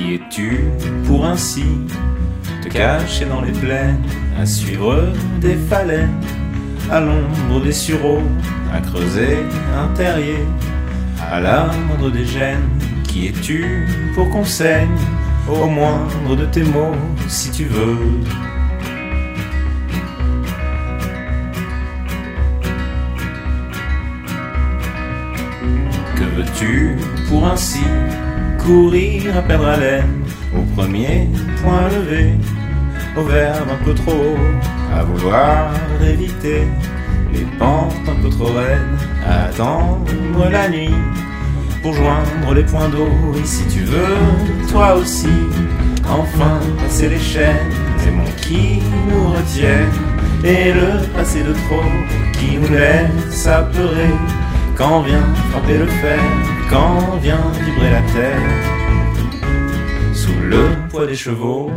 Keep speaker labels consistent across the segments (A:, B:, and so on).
A: Qui es-tu pour ainsi te cacher dans les plaines, à suivre des phalènes, à l'ombre des sureaux, à creuser un terrier, à la moindre des gènes? Qui es-tu pour qu'on saigne au moindre de tes mots, si tu veux? Que veux-tu pour ainsi courir à perdre haleine, au premier point levé, au verbe un peu trop haut, à vouloir éviter les pentes un peu trop raides, à attendre la nuit pour joindre les points d'eau? Et si tu veux, toi aussi, enfin passer les chaînes, les mots qui nous retiennent, et le passé de trop qui nous laisse apeurer, quand vient frapper le fer, quand vient vibrer la terre, sous le poids des chevaux.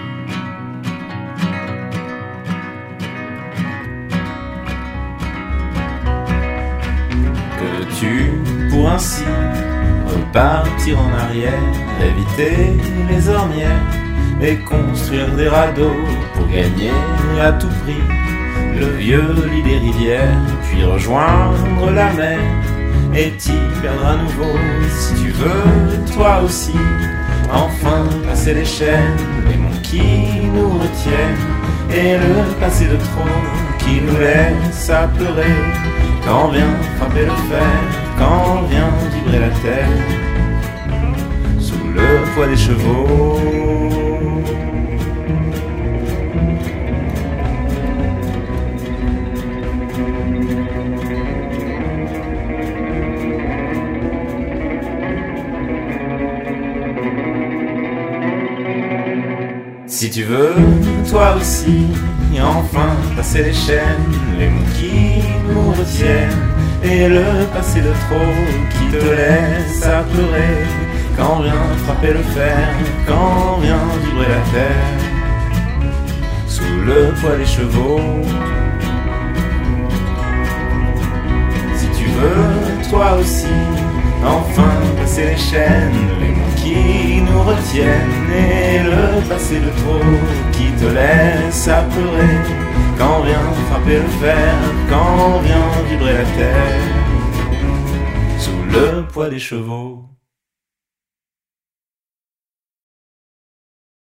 A: Que veux-tu pour ainsi repartir en arrière, éviter les ornières et construire des radeaux pour gagner à tout prix le vieux lit des rivières, puis rejoindre la mer et t'y perdre à nouveau? Si tu veux, toi aussi, enfin passer les chaînes, les mots qui nous retiennent, et le passé de trop qui nous laisse apeurer, quand vient frapper le fer, quand vient vibrer la terre, sous le poids des chevaux. Si tu veux, toi aussi, enfin passer les chaînes, les mots qui nous retiennent, et le passé de trop qui te laisse apeurer, quand vient frapper le fer, quand vient vibrer la terre, sous le poids des chevaux. Si tu veux, toi aussi, enfin passer les chaînes, les mots qui nous retiennent, et le passé de trop qui te laisse apeurer, quand vient frapper le fer, quand vient vibrer la terre, sous le poids des chevaux.